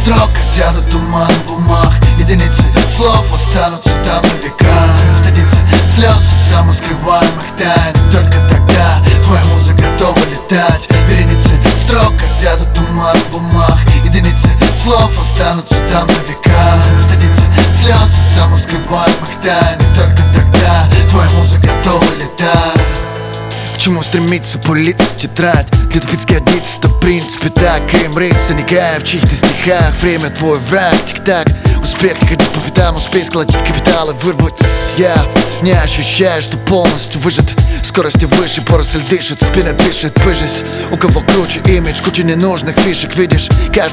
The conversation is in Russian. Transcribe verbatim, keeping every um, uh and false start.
строк осядут туман бумаг. Единицы слов останутся там на века. Стыдиться слез и самоскрываемых тайн. Только тогда твоя музыка готова летать. Вереницы строк осядут туман бумаг. Единицы слов останутся там на века. Стыдиться слез и самоскрываемых тайн. Только тогда твоя музыка готова летать. К чему стремиться, пулиться в тетрадь? Для тупиц годится-то в принципе так. Им рыться, не кая в чьих-то стихах. Время твой враг, тик-так. Успех не ходить по пятам, успей сколотить капитал и вырвать. Я не ощущаю, что полностью выжат. Скорости выше, поросль дышит, спина дышит, пыжись. У кого круче имидж, куча ненужных фишек, видишь. Каждый